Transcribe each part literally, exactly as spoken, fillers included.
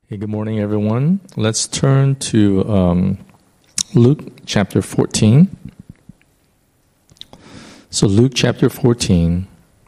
Hey, good morning, everyone. Let's turn to um, Luke chapter fourteen. So Luke chapter fourteen.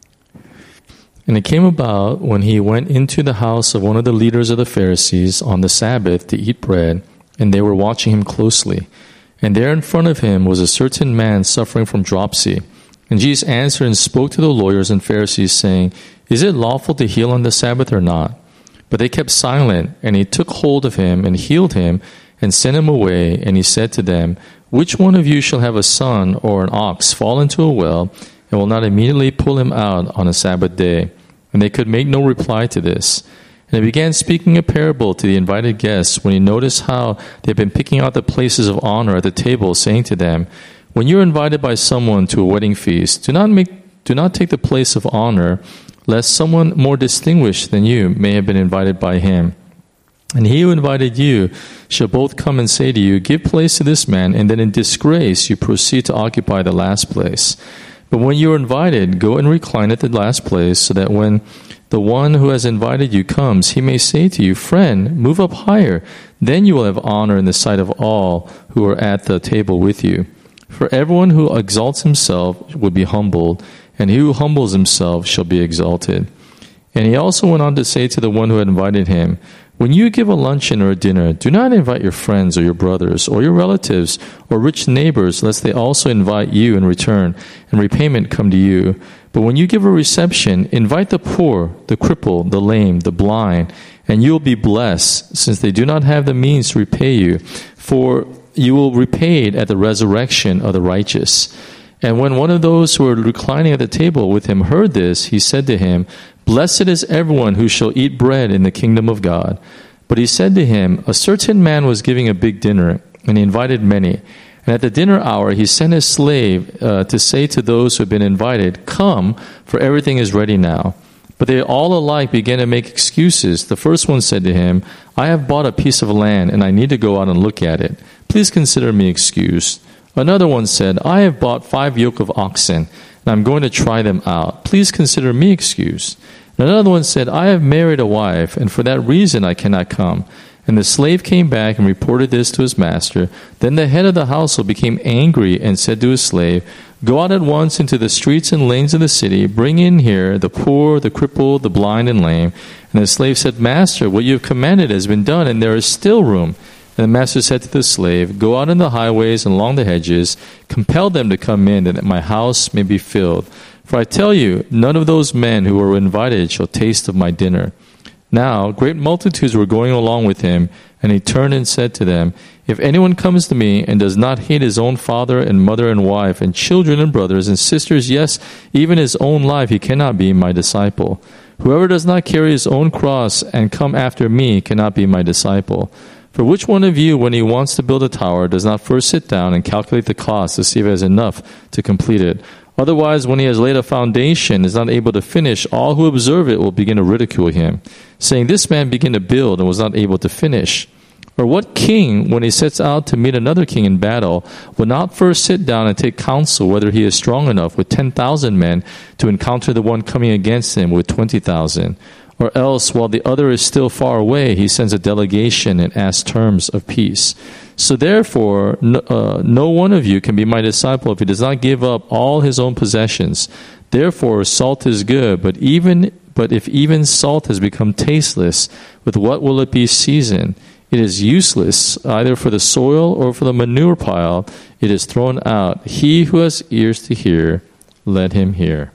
And it came about when he went into the house of one of the leaders of the Pharisees on the Sabbath to eat bread, and they were watching him closely. And there in front of him was a certain man suffering from dropsy. And Jesus answered and spoke to the lawyers and Pharisees, saying, "Is it lawful to heal on the Sabbath or not?" But they kept silent, and he took hold of him and healed him and sent him away. And he said to them, "Which one of you shall have a son or an ox fall into a well and will not immediately pull him out on a Sabbath day?" And they could make no reply to this. And he began speaking a parable to the invited guests when he noticed how they had been picking out the places of honor at the table, saying to them, "When you are invited by someone to a wedding feast, do not make, do not take the place of honor, lest someone more distinguished than you may have been invited by him. And he who invited you shall both come and say to you, 'Give place to this man,' and then in disgrace you proceed to occupy the last place. But when you are invited, go and recline at the last place, so that when the one who has invited you comes, he may say to you, 'Friend, move up higher.' Then you will have honor in the sight of all who are at the table with you. For everyone who exalts himself will be humbled, and he who humbles himself shall be exalted." And he also went on to say to the one who had invited him, "When you give a luncheon or a dinner, do not invite your friends or your brothers or your relatives or rich neighbors, lest they also invite you in return, and repayment come to you. But when you give a reception, invite the poor, the crippled, the lame, the blind, and you will be blessed, since they do not have the means to repay you, for you will repay it at the resurrection of the righteous." And when one of those who were reclining at the table with him heard this, he said to him, "Blessed is everyone who shall eat bread in the kingdom of God." But he said to him, "A certain man was giving a big dinner, and he invited many. And at the dinner hour he sent his slave uh, to say to those who had been invited, 'Come, for everything is ready now.' But they all alike began to make excuses. The first one said to him, 'I have bought a piece of land, and I need to go out and look at it. Please consider me excused.' Another one said, 'I have bought five yoke of oxen, and I'm going to try them out. Please consider me excused.' And another one said, 'I have married a wife, and for that reason I cannot come.' And the slave came back and reported this to his master. Then the head of the household became angry and said to his slave, 'Go out at once into the streets and lanes of the city, bring in here the poor, the crippled, the blind, and lame.' And the slave said, 'Master, what you have commanded has been done, and there is still room.' And the master said to the slave, 'Go out in the highways and along the hedges, compel them to come in, that my house may be filled. For I tell you, none of those men who were invited shall taste of my dinner.' Now great multitudes were going along with him, and he turned and said to them, 'If anyone comes to me and does not hate his own father and mother and wife and children and brothers and sisters, yes, even his own life, he cannot be my disciple. Whoever does not carry his own cross and come after me cannot be my disciple. For which one of you, when he wants to build a tower, does not first sit down and calculate the cost to see if he has enough to complete it? Otherwise, when he has laid a foundation and is not able to finish, all who observe it will begin to ridicule him, saying, 'This man began to build and was not able to finish.' Or what king, when he sets out to meet another king in battle, will not first sit down and take counsel whether he is strong enough with ten thousand men to encounter the one coming against him with twenty thousand? Or else, while the other is still far away, he sends a delegation and asks terms of peace. So therefore, no, uh, no one of you can be my disciple if he does not give up all his own possessions. Therefore, salt is good, but even but if even salt has become tasteless, with what will it be seasoned? It is useless either for the soil or for the manure pile. It is thrown out. He who has ears to hear, let him hear."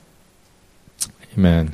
Amen.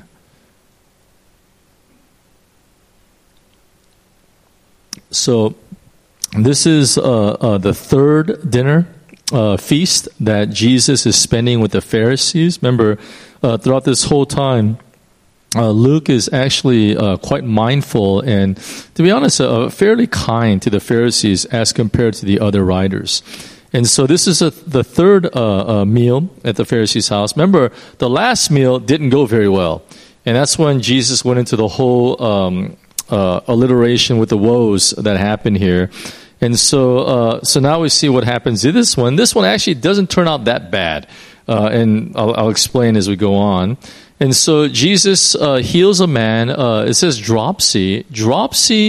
So this is uh, uh, the third dinner uh, feast that Jesus is spending with the Pharisees. Remember, uh, throughout this whole time, uh, Luke is actually uh, quite mindful and, to be honest, uh, fairly kind to the Pharisees as compared to the other writers. And so this is a, the third uh, uh, meal at the Pharisees' house. Remember, the last meal didn't go very well. And that's when Jesus went into the whole Um, Uh, alliteration with the woes that happened here. And so uh, so now we see what happens in this one. This one actually doesn't turn out that bad. Uh, and I'll, I'll explain as we go on. And so Jesus uh, heals a man. Uh, it says dropsy. Dropsy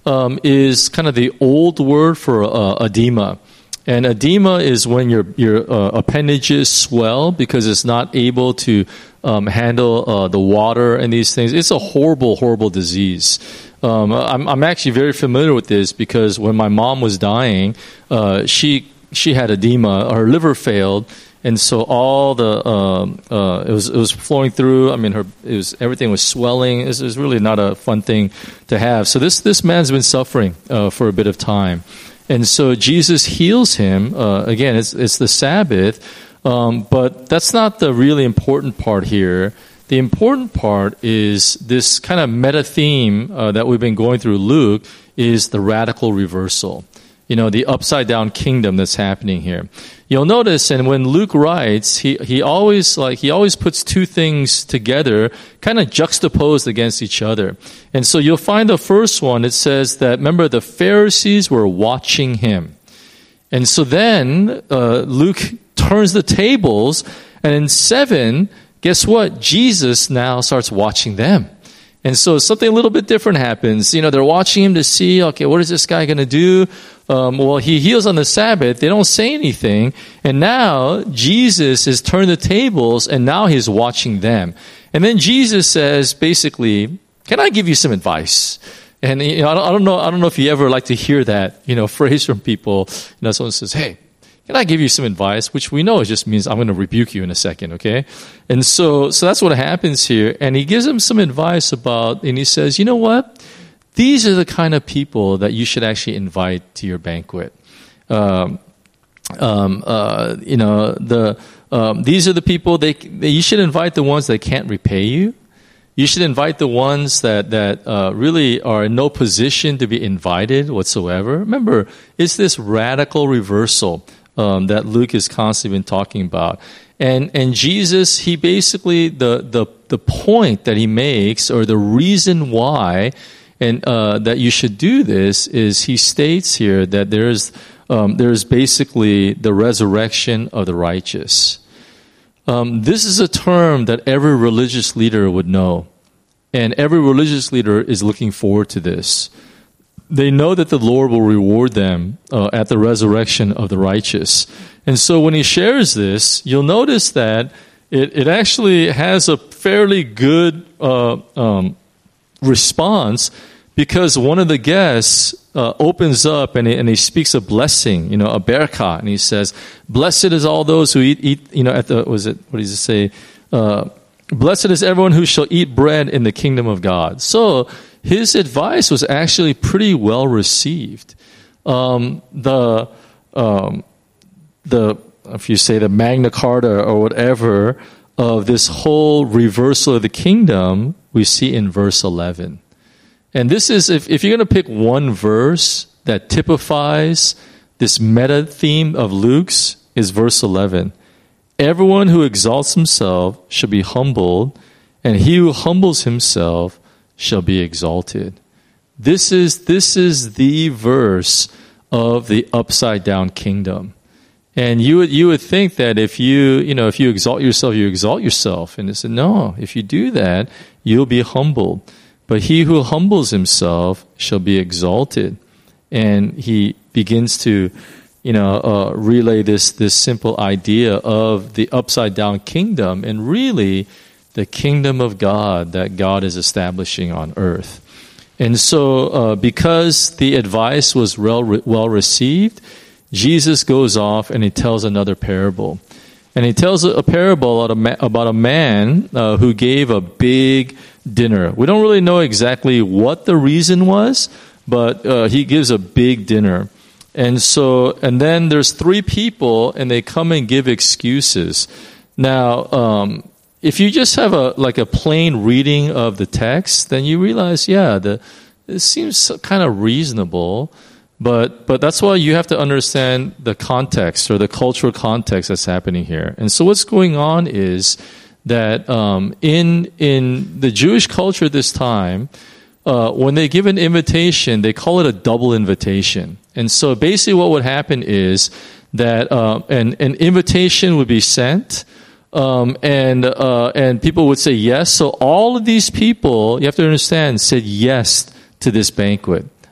um, is kind of the old word for uh, edema. And edema is when your your uh, appendages swell because it's not able to um, handle uh, the water and these things. It's a horrible, horrible disease. Um, I'm, I'm actually very familiar with this because when my mom was dying, uh, she she had edema. Her liver failed, and so all the um, uh, it was it was flowing through. I mean, her it was everything was swelling. It was, it was really not a fun thing to have. So this this man's been suffering uh, for a bit of time. And so Jesus heals him. Uh, again, it's, it's the Sabbath, um, but that's not the really important part here. The important part is this kind of meta theme uh, that we've been going through Luke is the radical reversal. You know, the upside down kingdom that's happening here. You'll notice, and when Luke writes, he, he always like he always puts two things together, kind of juxtaposed against each other. And so you'll find the first one, it says that, remember, the Pharisees were watching him. And so then uh, Luke turns the tables, and in seven, guess what? Jesus now starts watching them. And so something a little bit different happens. You know, they're watching him to see, okay, what is this guy going to do? Um, well, he heals on the Sabbath. They don't say anything. And now Jesus has turned the tables, and now he's watching them. And then Jesus says, basically, can I give you some advice? And you know, I don't know, I don't know if you ever like to hear that, you know, phrase from people. You know, someone says, hey, can I give you some advice? Which we know it just means I'm going to rebuke you in a second, okay? And so, so that's what happens here. And he gives him some advice about, and he says, you know what? These are the kind of people that you should actually invite to your banquet. Um, um, uh, you know, the um, these are the people they, they you should invite the ones that can't repay you. You should invite the ones that that uh, really are in no position to be invited whatsoever. Remember, it's this radical reversal um, that Luke has constantly been talking about. And and Jesus, he basically the the the point that he makes, or the reason why, and uh, that you should do this is he states here that there's um, there's basically the resurrection of the righteous. Um, this is a term that every religious leader would know. And every religious leader is looking forward to this. They know that the Lord will reward them uh, at the resurrection of the righteous. And so when he shares this, you'll notice that it, it actually has a fairly good uh, um, response, because one of the guests uh, opens up and he, and he speaks a blessing, you know, a berachah, and he says, "Blessed is all those who eat, eat you know, at the, was it, what does it say? Uh, Blessed is everyone who shall eat bread in the kingdom of God." So his advice was actually pretty well received. Um, the, um, the, if you say the Magna Carta or whatever of this whole reversal of the kingdom, we see in verse eleven. And this is, if, if you're going to pick one verse that typifies this meta theme of Luke's, is verse eleven. Everyone who exalts himself shall be humbled, and he who humbles himself shall be exalted. This is, this is the verse of the upside down kingdom. And you would, you would think that if you, you know, if you exalt yourself, you exalt yourself. And they said, no, if you do that, you'll be humbled. But he who humbles himself shall be exalted. And he begins to, you know, uh, relay this, this simple idea of the upside down kingdom, and really the kingdom of God that God is establishing on earth. And so, uh, because the advice was well, well received, Jesus goes off and he tells another parable. And he tells a parable about a man uh, who gave a big dinner. We don't really know exactly what the reason was, but uh, he gives a big dinner. And so, and then there's three people, and they come and give excuses. Now, um, if you just have a like a plain reading of the text, then you realize, yeah, the it seems kind of reasonable. But but that's why you have to understand the context, or the cultural context that's happening here. And so what's going on is that um, in in the Jewish culture at this time, uh, when they give an invitation, they call it a double invitation. And so basically what would happen is that uh, an, an invitation would be sent, um, and uh, and people would say yes. So all of these people, you have to understand, said yes to this banquet.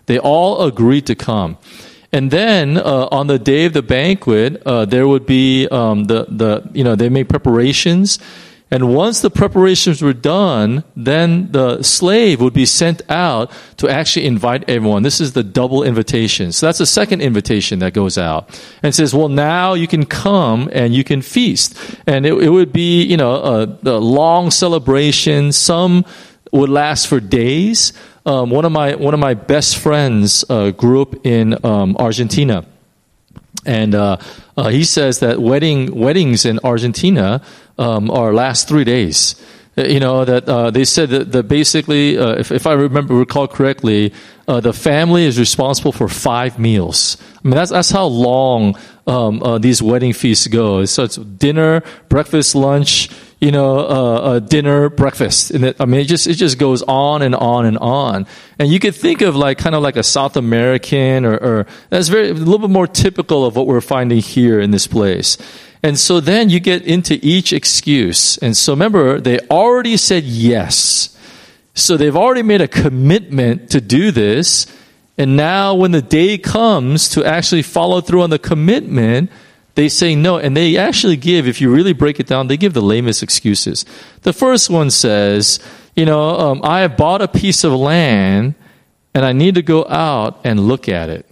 They all agreed to come. And then uh, on the day of the banquet, uh, there would be um, the the you know they make preparations, and once the preparations were done, then the slave would be sent out to actually invite everyone. This is the double invitation. So that's the second invitation that goes out, and it says, "Well, now you can come and you can feast." And it, it would be you know a, a long celebration. Some would last for days. Um, one of my one of my best friends uh, grew up in um, Argentina, and uh, uh, he says that wedding weddings in Argentina um, are last three days. You know that uh, they said that, that basically, uh, if, if I remember recall correctly, uh, the family is responsible for five meals. I mean that's that's how long um, uh, these wedding feasts go. So it's dinner, breakfast, lunch. You know, uh, uh, dinner, breakfast. And it, I mean, it just it just goes on and on and on. And you could think of like kind of like a South American, or, or that's very a little bit more typical of what we're finding here in this place. And so then you get into each excuse. And so remember, they already said yes. So they've already made a commitment to do this. And now when the day comes to actually follow through on the commitment, they say no, and they actually give, if you really break it down, they give the lamest excuses. The first one says, you know, um, I have bought a piece of land, and I need to go out and look at it.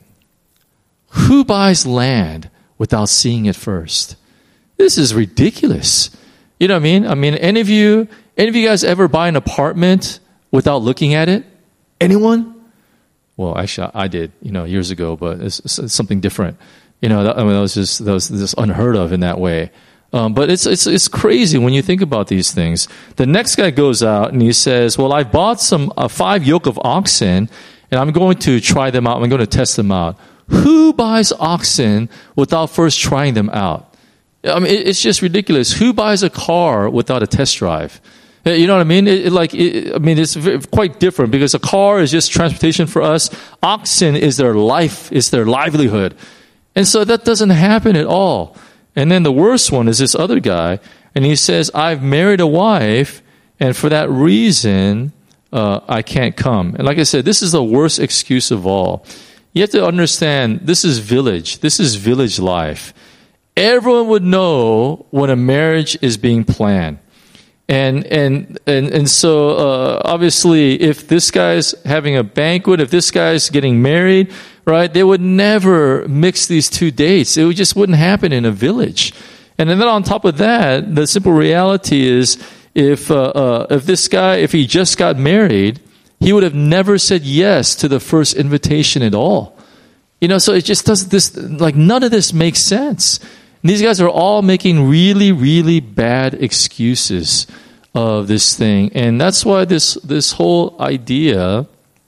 Who buys land without seeing it first? This is ridiculous. You know what I mean? I mean, any of you, any of you guys ever buy an apartment without looking at it? Anyone? Well, actually, I did, you know, years ago, but it's, it's something different. You know, that, I mean, that was just that was just unheard of in that way. Um, but it's it's it's crazy when you think about these things. The next guy goes out and he says, "Well, I bought some uh, five yoke of oxen, and I'm going to try them out. I'm going to test them out." Who buys oxen without first trying them out? I mean, it, it's just ridiculous. Who buys a car without a test drive? You know what I mean? It, it, like, it, I mean, it's very, quite different because a car is just transportation for us. Oxen is their life, is their livelihood. And so that doesn't happen at all. And then the worst one is this other guy, and he says, I've married a wife, and for that reason, uh, I can't come. And like I said, this is the worst excuse of all. You have to understand, this is village. This is village life. Everyone would know when a marriage is being planned. And and and and so uh, obviously, if this guy's having a banquet, if this guy's getting married, right, they would never mix these two dates. It just wouldn't happen in a village. And then on top of that, the simple reality is, if uh, uh, if this guy, if he just got married, he would have never said yes to the first invitation at all. You know, so it just doesn't. This like none of this makes sense. And these guys are all making really, really bad excuses of this thing. And that's why this, this whole idea,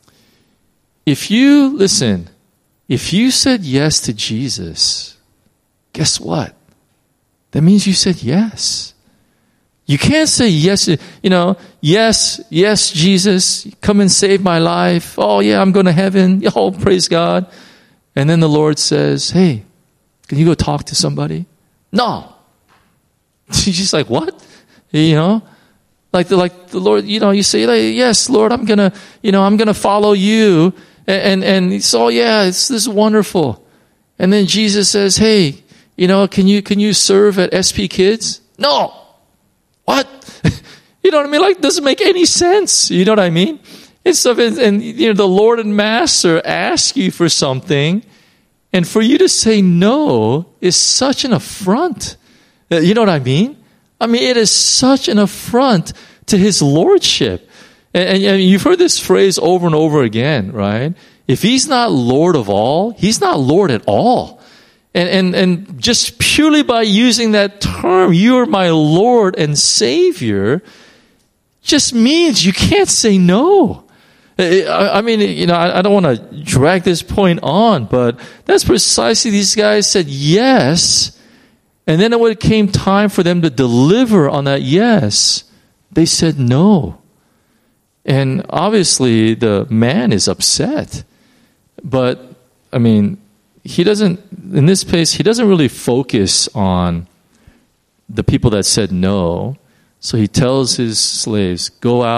if you, listen, if you said yes to Jesus, guess what? That means you said yes. You can't say yes, you know, yes, yes, Jesus, come and save my life. Oh yeah, I'm going to heaven. Oh, praise God. And then the Lord says, hey, can you go talk to somebody? No. She's just like, what? You know? Like the, like the Lord, you know, you say, like, yes, Lord, I'm going to, you know, I'm going to follow you. And, and, and so, yeah, it's this is wonderful. And then Jesus says, hey, you know, can you, can you serve at S P Kids? No. What? You know what I mean? Like, it doesn't make any sense. You know what I mean? And so, and, and you know, the Lord and Master ask you for something, and for you to say no is such an affront. You know what I mean? I mean, it is such an affront to His Lordship. And, and you've heard this phrase over and over again, right? If He's not Lord of all, He's not Lord at all. And, and, and just purely by using that term, you are my Lord and Savior, just means you can't say no. I mean, you know, I don't want to drag this point on, but that's precisely these guys said yes. And then when it came time for them to deliver on that yes, they said no. And obviously the man is upset. But, I mean, he doesn't, in this case, he doesn't really focus on the people that said no. So he tells his slaves, go out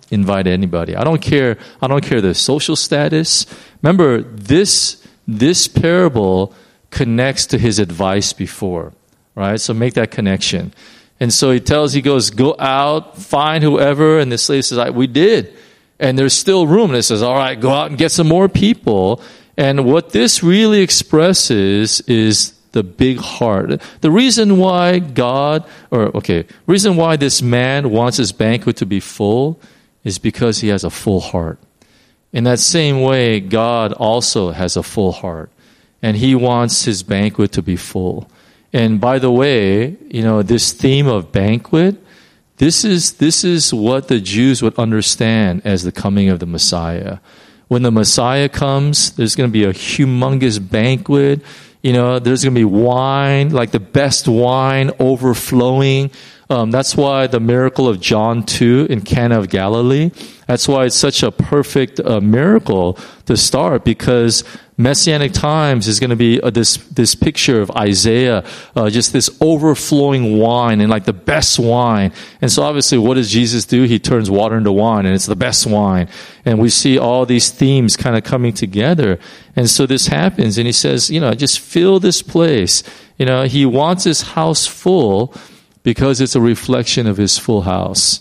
invite anybody. I don't care. I don't care the social status. Remember, this this parable connects to his advice before, right? So make that connection. And so he tells, he goes, go out, find whoever. And the slave says, I, we did. And there's still room. And it says, all right, go out and get some more people. And what this really expresses is the big heart. The reason why God, or okay, reason why this man wants his banquet to be full is because he has a full heart. In that same way, God also has a full heart. And he wants his banquet to be full. And by the way, you know, this theme of banquet, this is this is what the Jews would understand as the coming of the Messiah. When the Messiah comes, there's going to be a humongous banquet. You know, there's going to be wine, like the best wine overflowing. Um, that's why the miracle of John two in Cana of Galilee, that's why it's such a perfect uh, miracle to start, because Messianic times is going to be uh, this this picture of Isaiah, uh, just this overflowing wine and like the best wine. And so obviously what does Jesus do? He turns water into wine, and it's the best wine. And we see all these themes kind of coming together. And so this happens, and he says, you know, just fill this place. You know, he wants his house full because it's a reflection of his full house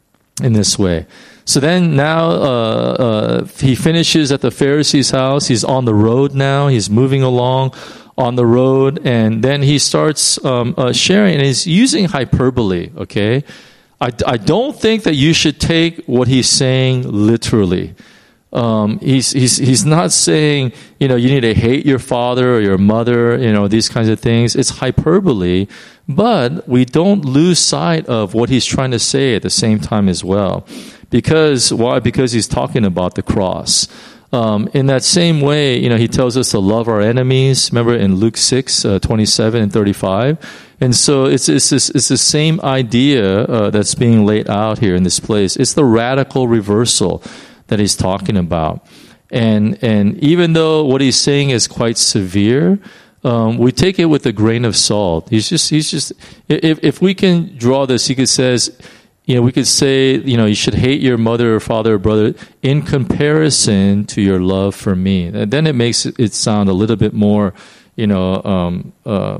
in this way. So then now uh, uh, he finishes at the Pharisee's house. He's on the road now. He's moving along on the road. And then he starts um, uh, sharing, and he's using hyperbole, okay? I, I don't think that you should take what he's saying literally. Um, he's, he's, he's not saying, you know, you need to hate your father or your mother, you know, these kinds of things. It's hyperbole, but we don't lose sight of what he's trying to say at the same time as well. Because, why? Because he's talking about the cross. Um, in that same way, you know, he tells us to love our enemies. Remember in Luke six, uh, twenty-seven and thirty-five? And so it's, it's, this, it's the same idea uh, that's being laid out here in this place. It's the radical reversal that he's talking about. And, and even though what he's saying is quite severe, um, we take it with a grain of salt. He's just, he's just, if, if we can draw this, he could says, you know, we could say, you know, you should hate your mother or father or brother in comparison to your love for me. And then it makes it sound a little bit more, you know, um, uh,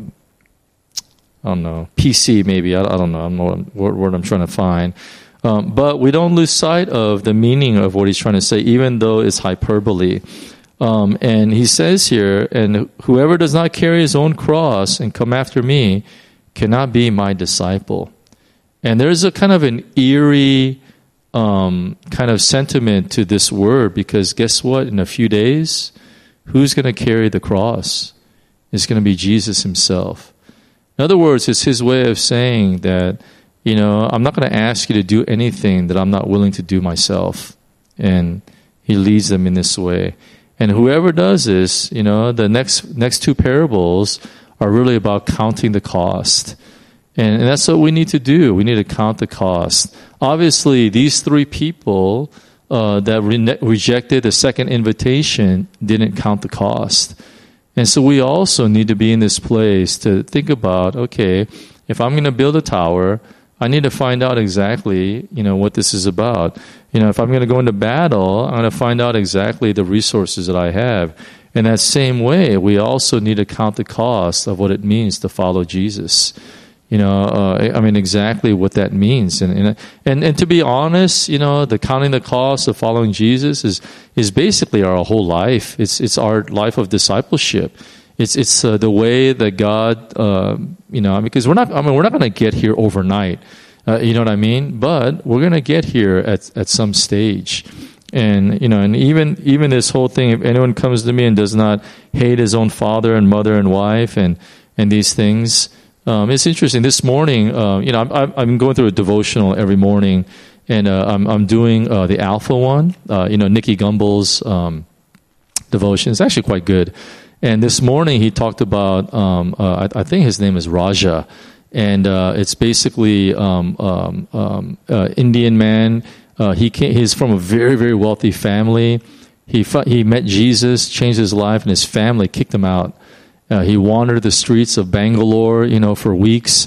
I don't know, P C maybe. I, I don't know. I don't know what word I'm trying to find. Um, but we don't lose sight of the meaning of what he's trying to say, even though it's hyperbole. Um, and he says here, and whoever does not carry his own cross and come after me cannot be my disciple. And there's a kind of an eerie um, kind of sentiment to this word, because guess what? In a few days, who's going to carry the cross? It's going to be Jesus himself. In other words, it's his way of saying that, you know, I'm not going to ask you to do anything that I'm not willing to do myself. And he leads them in this way. And whoever does this, you know, the next next two parables are really about counting the cost. And, and that's what we need to do. We need to count the cost. Obviously, these three people uh, that re- rejected the second invitation didn't count the cost. And so we also need to be in this place to think about, okay, if I'm going to build a tower, I need to find out exactly, you know, what this is about. You know, if I'm going to go into battle, I'm going to find out exactly the resources that I have. In that same way, we also need to count the cost of what it means to follow Jesus. You know, uh, I mean, exactly what that means. And, and and and to be honest, you know, the counting the cost of following Jesus is is basically our whole life. It's it's our life of discipleship. It's it's uh, the way that God, uh, you know, because we're not. I mean, we're not going to get here overnight. Uh, you know what I mean? But we're going to get here at at some stage. And you know, and even even this whole thing. If anyone comes to me and does not hate his own father and mother and wife and and these things. Um, it's interesting. This morning, uh, you know, I'm, I'm going through a devotional every morning, and uh, I'm, I'm doing uh, the Alpha one. Uh, you know, Nicky Gumbel's um, devotion. It's actually quite good. And this morning, he talked about. Um, uh, I, I think his name is Raja, and uh, it's basically um, um, um, uh, Indian man. Uh, he came, he's from a very very wealthy family. He he met Jesus, changed his life, and his family kicked him out. Uh, he wandered the streets of Bangalore, you know, for weeks.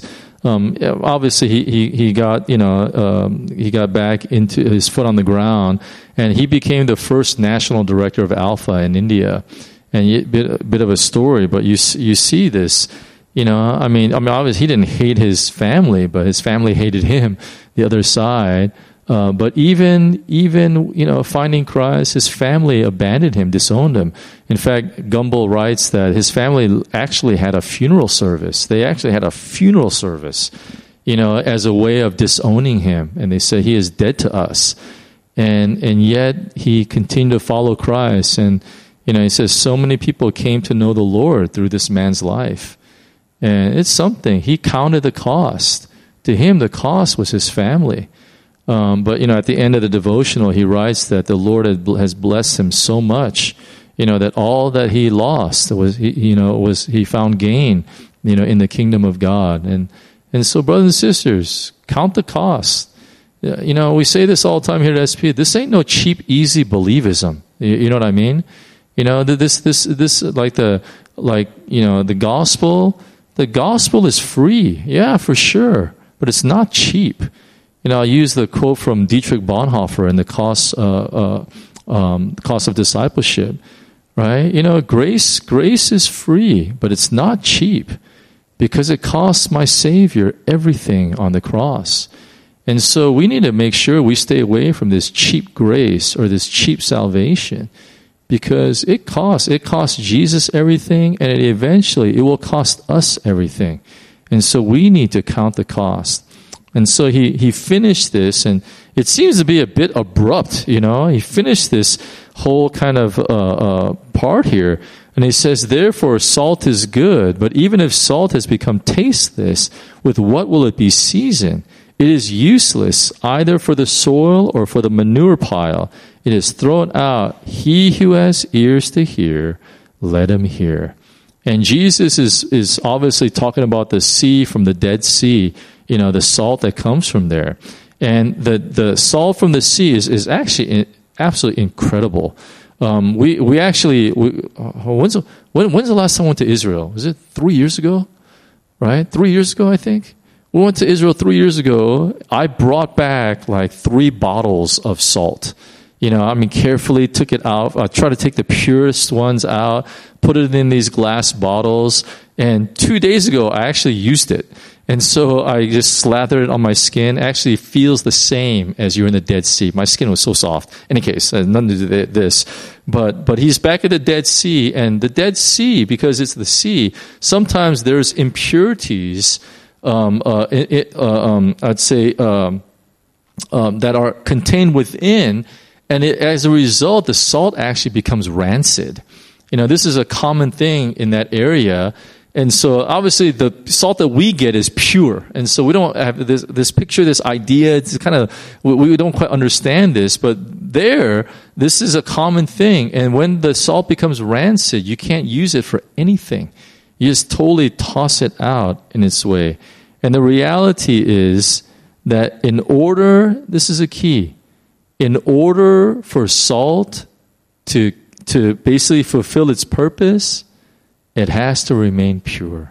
um, obviously he, he, he got, you know, um, he got back into his foot on the ground, and he became the first national director of Alpha in India. And a bit, a bit of a story, but you you see this, you know. I mean, I mean, obviously he didn't hate his family, but his family hated him. The other side, uh, but even even you know, finding Christ, his family abandoned him, disowned him. In fact, Gumbel writes that his family actually had a funeral service. They actually had a funeral service, you know, as a way of disowning him, and they say he is dead to us, and and yet he continued to follow Christ. And you know, he says so many people came to know the Lord through this man's life. And it's something. He counted the cost. To him, the cost was his family. Um, but, you know, at the end of the devotional, he writes that the Lord has blessed him so much, you know, that all that he lost was, you know, was he found gain, you know, in the kingdom of God. And, and so, brothers and sisters, count the cost. You know, we say this all the time here at S P. This ain't no cheap, easy believism. You, you know what I mean? You know, this, this, this, like the, like, you know, the gospel, the gospel is free. Yeah, for sure. But it's not cheap. You know, I use the quote from Dietrich Bonhoeffer in the cost, uh, uh, um, cost of discipleship, right? You know, grace, grace is free, but it's not cheap because it costs my Savior everything on the cross. And so we need to make sure we stay away from this cheap grace or this cheap salvation. Because it costs, it costs Jesus everything, and it eventually it will cost us everything. And so we need to count the cost. And so he, he finished this, and it seems to be a bit abrupt, you know. He finished this whole kind of uh, uh, part here, and he says, therefore salt is good, but even if salt has become tasteless, with what will it be seasoned? It is useless either for the soil or for the manure pile. It is thrown out. He who has ears to hear, let him hear. And Jesus is, is obviously talking about the sea from the Dead Sea, you know, the salt that comes from there. And the, the salt from the sea is, is actually absolutely incredible. Um, we, we actually, we, when's, the, when, when's the last time I went to Israel? Was it three years ago? Right? Three years ago, I think. We went to Israel three years ago. I brought back like three bottles of salt. You know, I mean, carefully took it out. I tried to take the purest ones out, put it in these glass bottles. And two days ago, I actually used it. And so I just slathered it on my skin. It actually feels the same as you're in the Dead Sea. My skin was so soft. Any case, nothing to do with this. But, but he's back at the Dead Sea. And the Dead Sea, because it's the sea, sometimes there's impurities Um, uh, it, it, uh, um, I'd say um, um, that are contained within, and it, as a result, the salt actually becomes rancid. You know, this is a common thing in that area, and so obviously the salt that we get is pure, and so we don't have this this picture, this idea. It's kind of we, we don't quite understand this, but there, this is a common thing, and when the salt becomes rancid, you can't use it for anything. You just totally toss it out in its way. And the reality is that in order, this is a key, in order for salt to, to basically fulfill its purpose, it has to remain pure.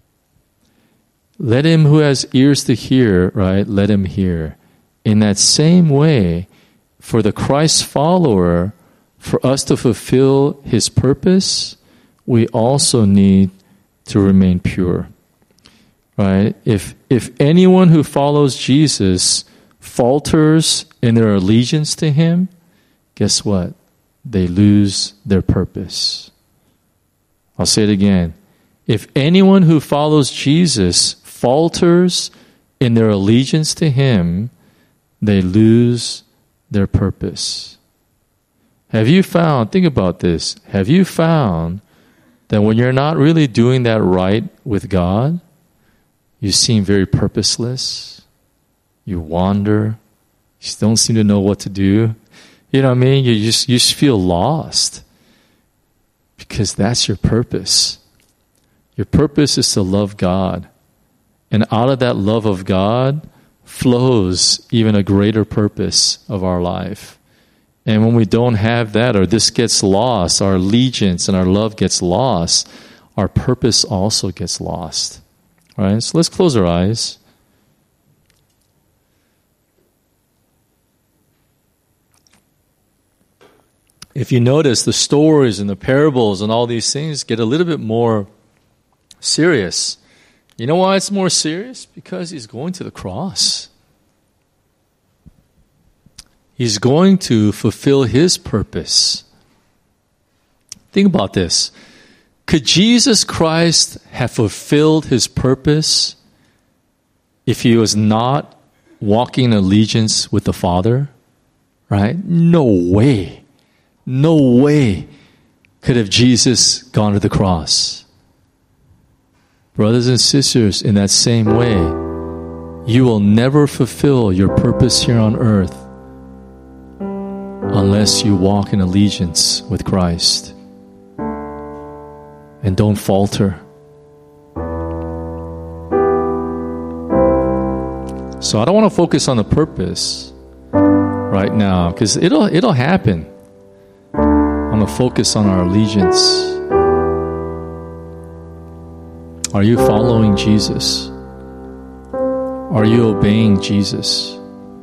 Let him who has ears to hear, right, let him hear. In that same way, for the Christ follower, for us to fulfill his purpose, we also need to remain pure, right? If if anyone who follows Jesus falters in their allegiance to him, guess what? They lose their purpose. I'll say it again. If anyone who follows Jesus falters in their allegiance to him, they lose their purpose. Have you found, think about this, have you found that when you're not really doing that right with God, you seem very purposeless. You wander. You don't seem to know what to do. You know what I mean? You just, you just feel lost. Because that's your purpose. Your purpose is to love God. And out of that love of God flows even a greater purpose of our life. And when we don't have that, or this gets lost, our allegiance and our love gets lost, our purpose also gets lost. All right, so let's close our eyes. if you notice, the stories and the parables and all these things get a little bit more serious. You know why it's more serious? Because he's going to the cross. He's going to fulfill his purpose. Think about this. Could Jesus Christ have fulfilled his purpose if he was not walking in allegiance with the Father? Right? No way. No way could have Jesus gone to the cross. Brothers and sisters, in that same way, you will never fulfill your purpose here on earth unless you walk in allegiance with Christ. And don't falter. So I don't want to focus on the purpose right now, because it'll it'll happen. I'm going to focus on our allegiance. Are you following Jesus? Are you obeying Jesus?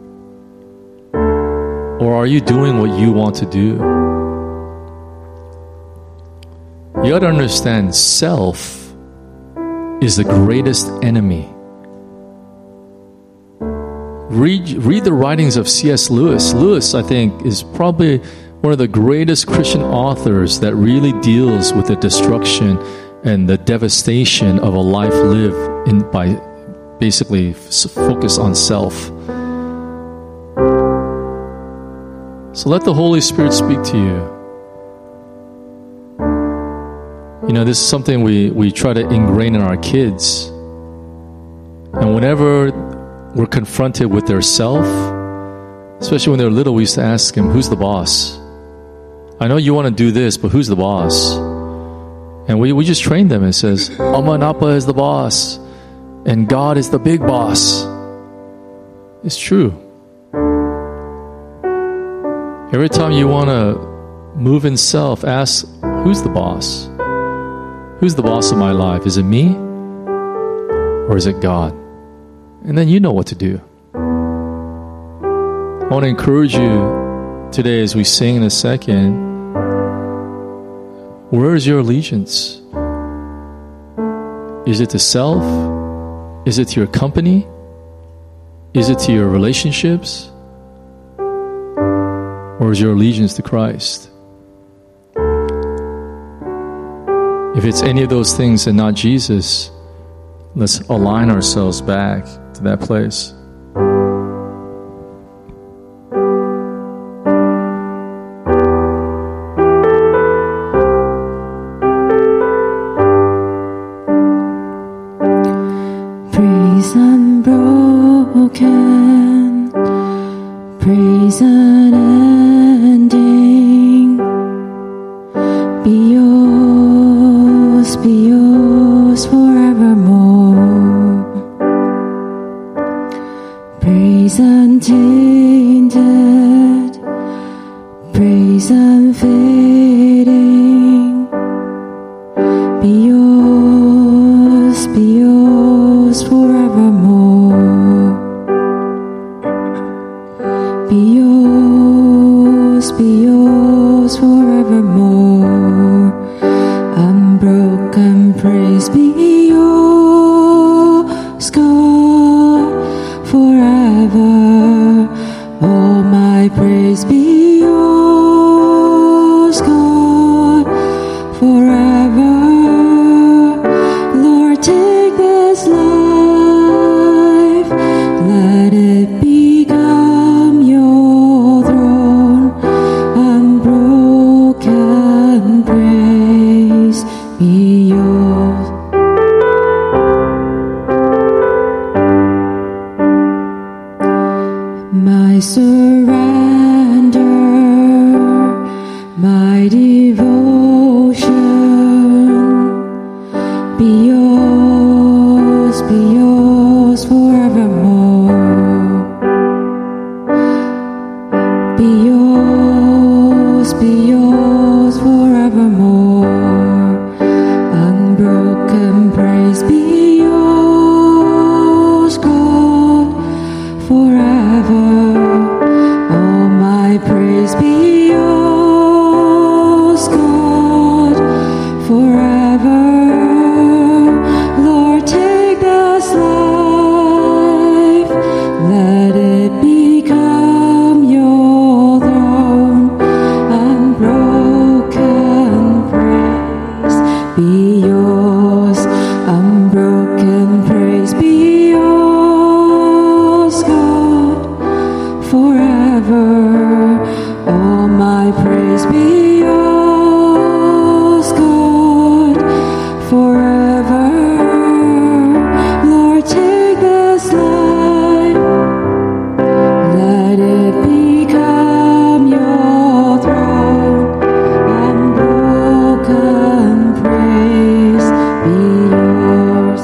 Or are you doing what you want to do? You got to understand, self is the greatest enemy. Read, read the writings of C S Lewis. Lewis, I think, is probably one of the greatest Christian authors that really deals with the destruction and the devastation of a life lived in by basically focus on self. So let the Holy Spirit speak to you. You know, this is something we, we try to ingrain in our kids. And whenever we're confronted with their self, especially when they're little, we used to ask them, who's the boss? I know you want to do this, but who's the boss? And we, we just train them and says, Amma and Appa is the boss, and God is the big boss. It's true. Every time you want to move in self, ask, who's the boss? Who's the boss of my life? Is it me? Or is it God? And then you know what to do. I want to encourage you today as we sing in a second. Where is your allegiance? Is it to self? Is it to your company? Is it to your relationships? Or is your allegiance to Christ? If it's any of those things and not Jesus, let's align ourselves back to that place. Praise unbroken, praise unending, be yours, be yours forevermore. Praise untainted, praise unfading, be yours, be yours forevermore. Be yours, be yours forevermore. Unbroken praise be yours, God, forever. All my praise be yours, God, forever. Lord, take this life, let it become your throne. Unbroken praise be yours. My surrender, my devotion, be yours, be yours forevermore. Be yours, be yours forevermore. be yours. Unbroken praise be yours, God, forever. All my praise be yours, God, forever. Lord, take this life, let it become your throne. Unbroken praise be yours.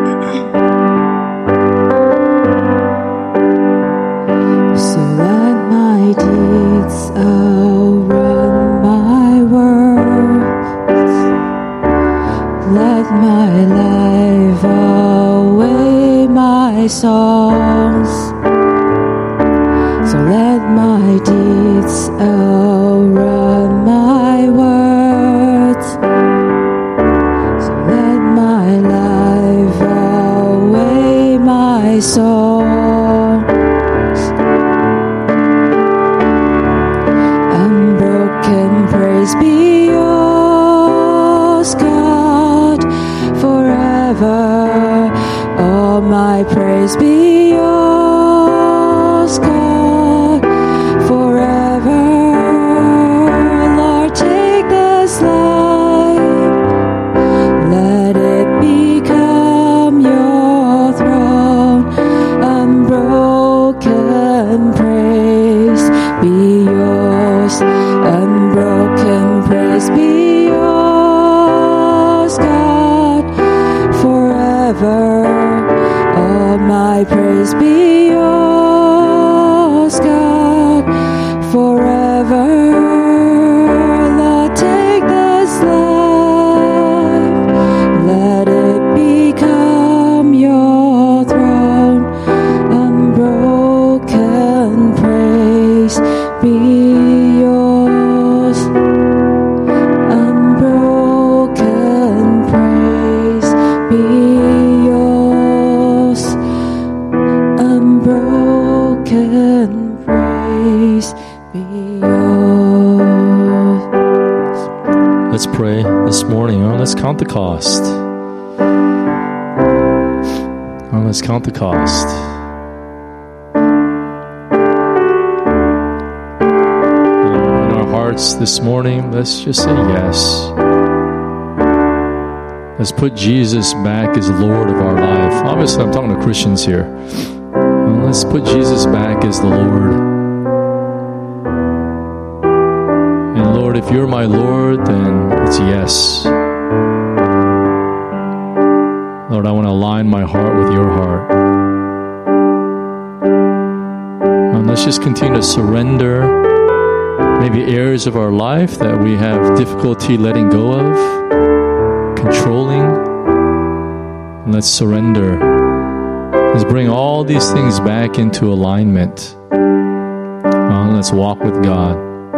So let my deeds outrun my words. Let my life outweigh my songs. So let my deeds outrun my words. So let my life outweigh my songs. Unbroken praise be yours, God, forever. All my praise be yours, God, forever. Lord, take this life, let it become your throne. Unbroken praise be yours. Unbroken praise be yours, God, forever. All my praise be yours, God, forever. Lord, take this life, let it become your throne. Unbroken praise be yours. Unbroken praise be yours. Unbroken praise be yours. Let's pray this morning. Oh, let's count the cost. Oh, let's count the cost. In our hearts this morning, let's just say yes. Let's put Jesus back as Lord of our life. Obviously, I'm talking to Christians here. Well, let's put Jesus back as the Lord. And Lord, if you're my Lord, then it's yes. Lord, I want to align my heart with your heart. And let's just continue to surrender maybe areas of our life that we have difficulty letting go of, controlling. And let's surrender. Let's bring all these things back into alignment. Well, let's walk with God.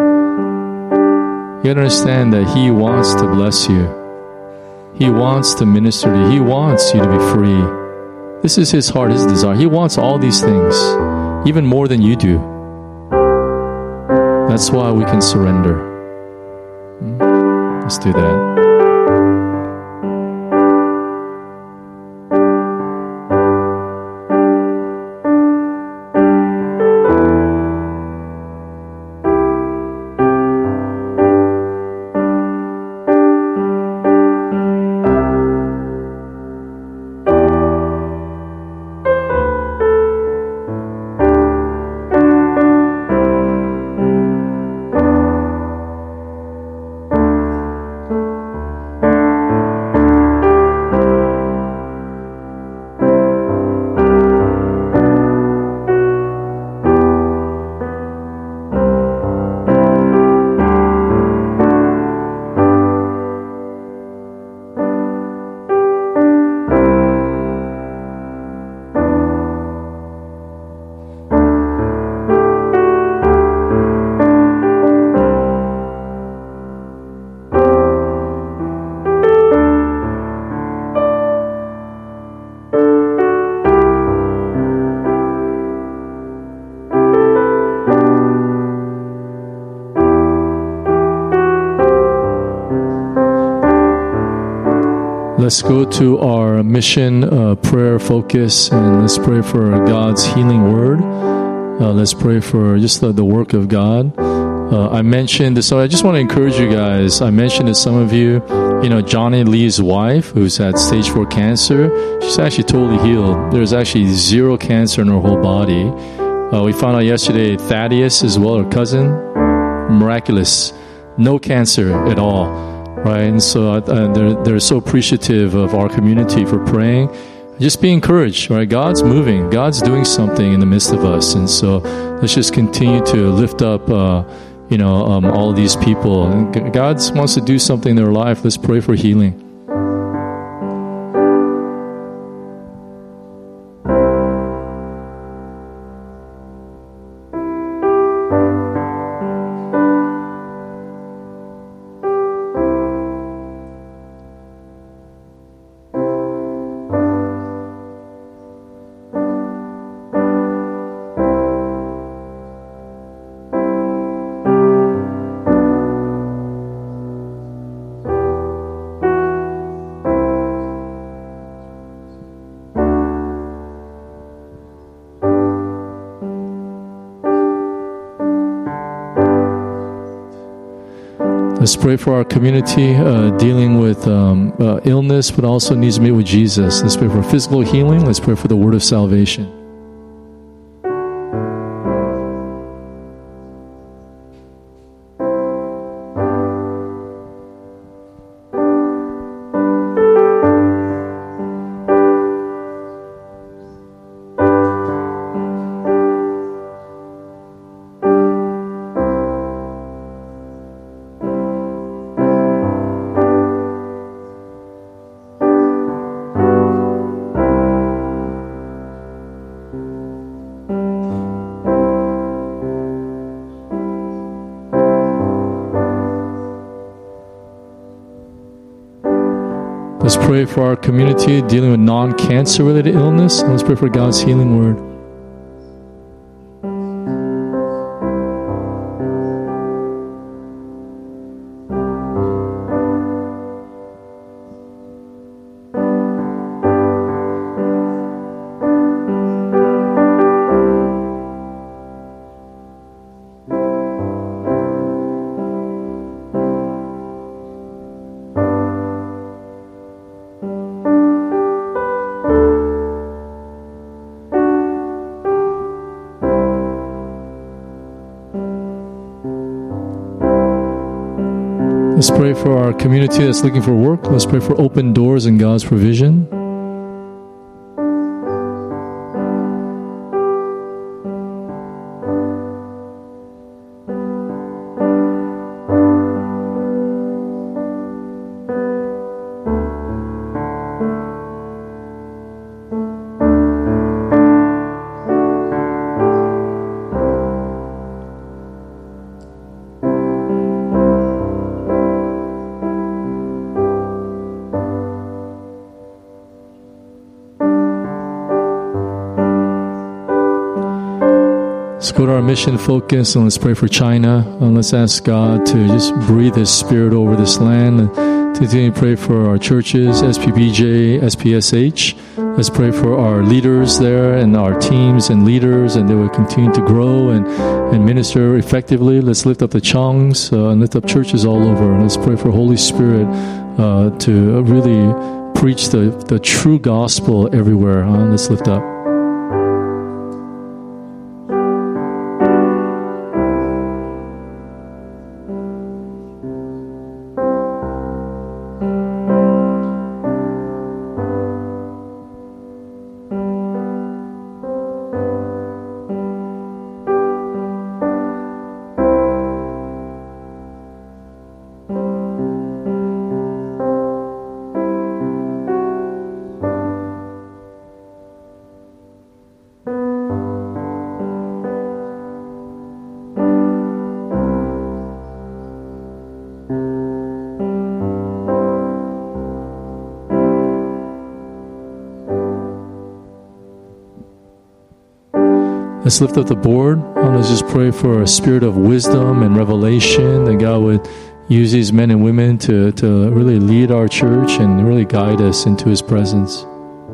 You understand that He wants to bless you. He wants to minister to you. He wants you to be free. This is His heart, His desire. He wants all these things, even more than you do. That's why we can surrender. Let's do that. Let's go to our mission uh, prayer focus, and let's pray for God's healing word. Uh, let's pray for just the, the work of God. Uh, I mentioned, so I just want to encourage you guys. I mentioned to some of you, you know, Johnny Lee's wife, who's had stage four cancer, she's actually totally healed. There's actually zero cancer in her whole body. Uh, we found out yesterday, Thaddeus as well, her cousin, miraculous, no cancer at all, right? And so uh, they're, they're so appreciative of our community for praying. Just be encouraged, right? God's moving. God's doing something in the midst of us. And so let's just continue to lift up, uh, you know, um, all these people. And God wants to do something in their life. Let's pray for healing. Let's pray for our community uh, dealing with um, uh, illness, but also needs to meet with Jesus. Let's pray for physical healing. Let's pray for the word of salvation. Let's pray for our community dealing with non-cancer related illness. Let's pray for God's healing word. Let's pray for our community that's looking for work. Let's pray for open doors and God's provision. Let's go to our mission focus and let's pray for China. And let's ask God to just breathe His Spirit over this land. And continue to pray for our churches, S P B J, S P S H. Let's pray for our leaders there and our teams and leaders, and they will continue to grow and, and minister effectively. Let's lift up the Chongs uh, and lift up churches all over. And let's pray for Holy Spirit uh, to really preach the, the true gospel everywhere. Uh, let's lift up. Let's lift up the board. Let's just pray for a spirit of wisdom and revelation, that God would, use these men and women to, to really lead our church and really guide us into His presence.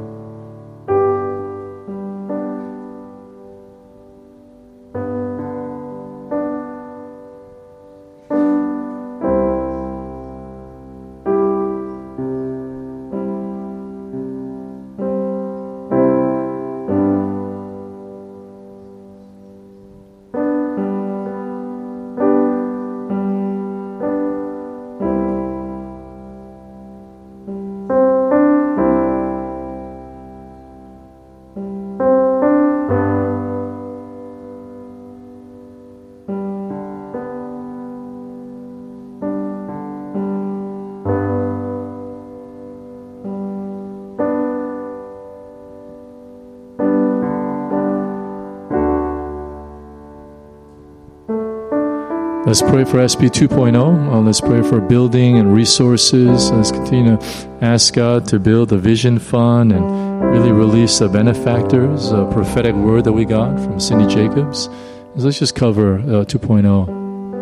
Let's pray for S B two point oh. Uh, let's pray for building and resources. Let's continue to ask God to build a vision fund and really release the benefactors, a prophetic word that we got from Cindy Jacobs. So let's just cover uh, two point oh.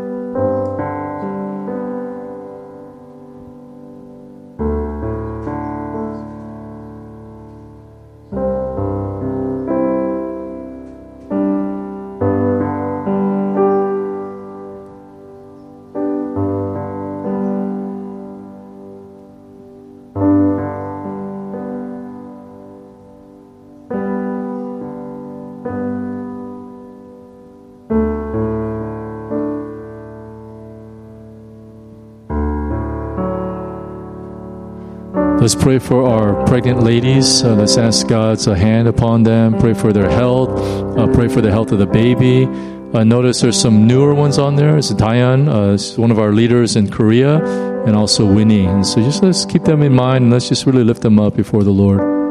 Let's pray for our pregnant ladies. Uh, let's ask God's uh, hand upon them. Pray for their health. Uh, pray for the health of the baby. Uh, notice there's some newer ones on there. It's Dayan, uh, one of our leaders in Korea, and also Winnie. And so just let's keep them in mind, and let's just really lift them up before the Lord.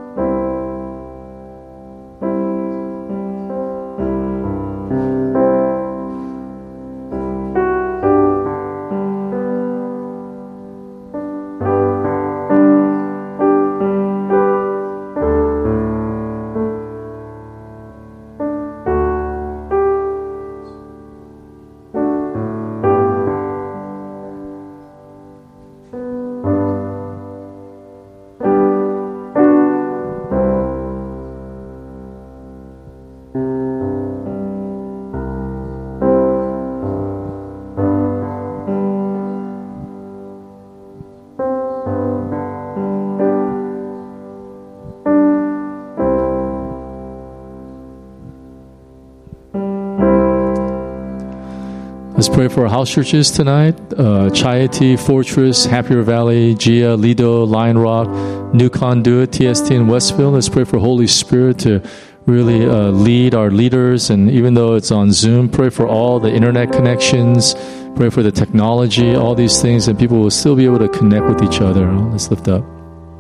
Let's pray for our house churches tonight. Uh, Chiati, Fortress, Happier Valley, Gia, Lido, Lion Rock, New Conduit, T S T in Westville. Let's pray for Holy Spirit to really uh, lead our leaders. And even though it's on Zoom, pray for all the internet connections. Pray for the technology, all these things, and people will still be able to connect with each other. Let's lift up.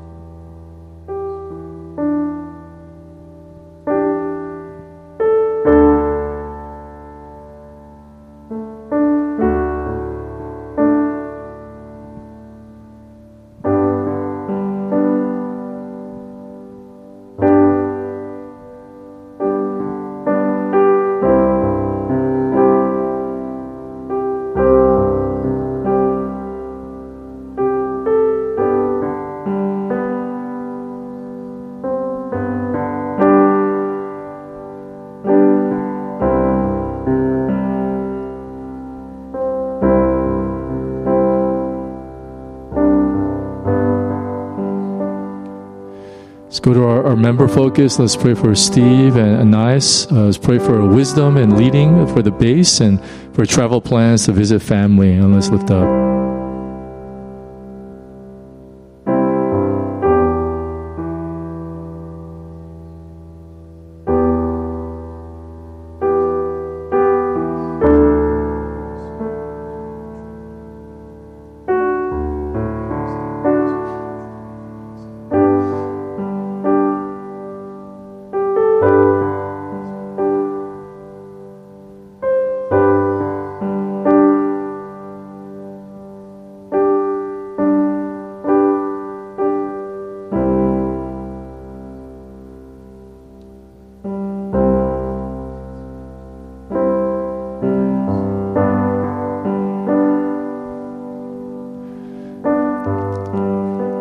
Let's go to our, our member focus. Let's pray for Steve and Anais. Uh, let's pray for wisdom and leading for the base and for travel plans to visit family. And let's lift up.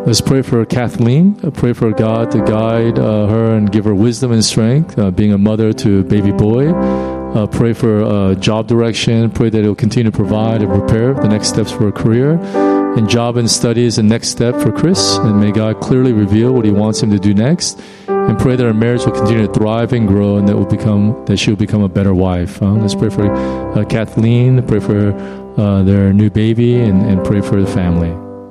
Let's pray for Kathleen. Uh, pray for God to guide uh, her and give her wisdom and strength, uh, being a mother to a baby boy. Uh, pray for uh, job direction. Pray that it will continue to provide and prepare the next steps for her career. And job and studies and next step for Chris. And may God clearly reveal what He wants him to do next. And pray that our marriage will continue to thrive and grow, and that will become that she will become a better wife. Uh, let's pray for uh, Kathleen. Pray for uh, their new baby, and, and pray for the family.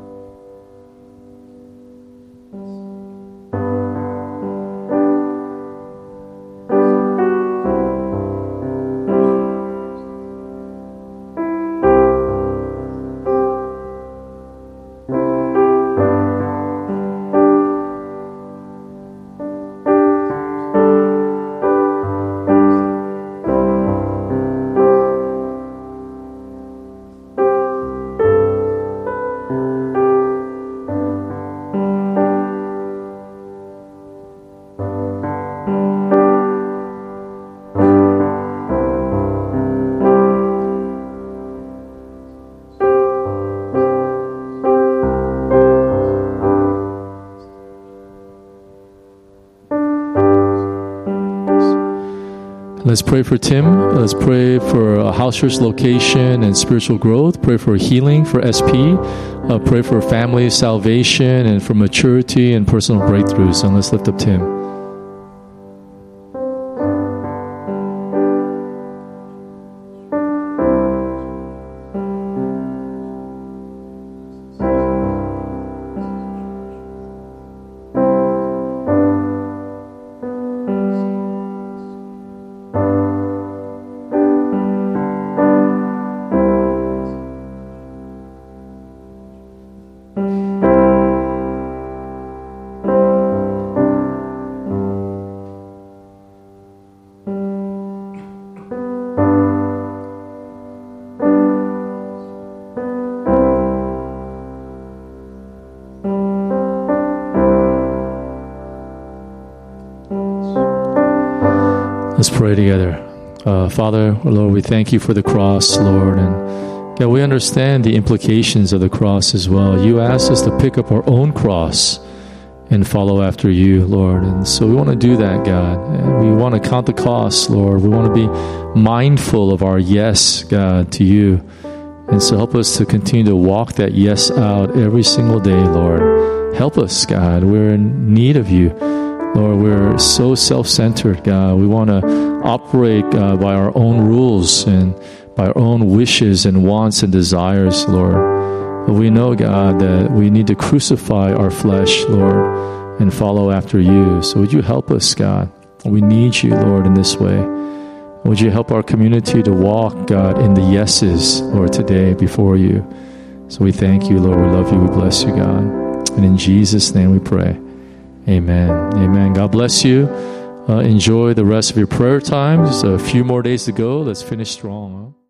Let's pray for Tim. Let's pray for a house church location and spiritual growth. Pray for healing for S P. Uh, pray for family salvation and for maturity and personal breakthroughs. And let's lift up Tim. Let's pray together. Uh, Father, Lord, we thank you for the cross, Lord. And God, we understand the implications of the cross as well. You asked us to pick up our own cross and follow after you, Lord. And so we want to do that, God. And we want to count the costs, Lord. We want to be mindful of our yes, God, to you. And so help us to continue to walk that yes out every single day, Lord. Help us, God. We're in need of you. Lord, we're so self-centered, God. We want to operate uh, by our own rules and by our own wishes and wants and desires, Lord. But we know, God, that we need to crucify our flesh, Lord, and follow after you. So would you help us, God? We need you, Lord, in this way. Would you help our community to walk, God, in the yeses, Lord, today before you. So we thank you, Lord. We love you. We bless you, God. And in Jesus' name we pray. Amen. Amen. God bless you. Uh, enjoy the rest of your prayer time. Just a few more days to go. Let's finish strong. Huh?